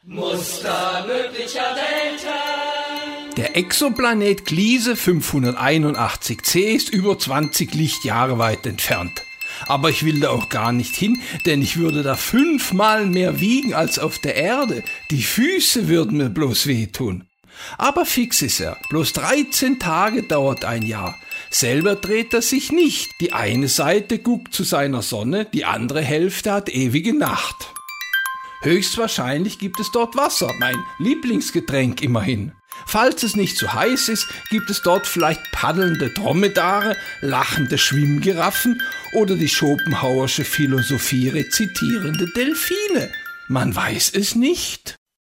Muster möglicher Welten. Der Exoplanet Gliese 581c ist über 20 Lichtjahre weit entfernt. Aber ich will da auch gar nicht hin, denn ich würde da 5-mal mehr wiegen als auf der Erde. Die Füße würden mir bloß wehtun. Aber fix ist er. Bloß 13 Tage dauert ein Jahr. Selber dreht er sich nicht. Die eine Seite guckt zu seiner Sonne, die andere Hälfte hat ewige Nacht. Höchstwahrscheinlich gibt es dort Wasser, mein Lieblingsgetränk immerhin. Falls es nicht zu heiß ist, gibt es dort vielleicht paddelnde Dromedare, lachende Schwimmgiraffen oder die Schopenhauersche Philosophie rezitierende Delfine. Man weiß es nicht.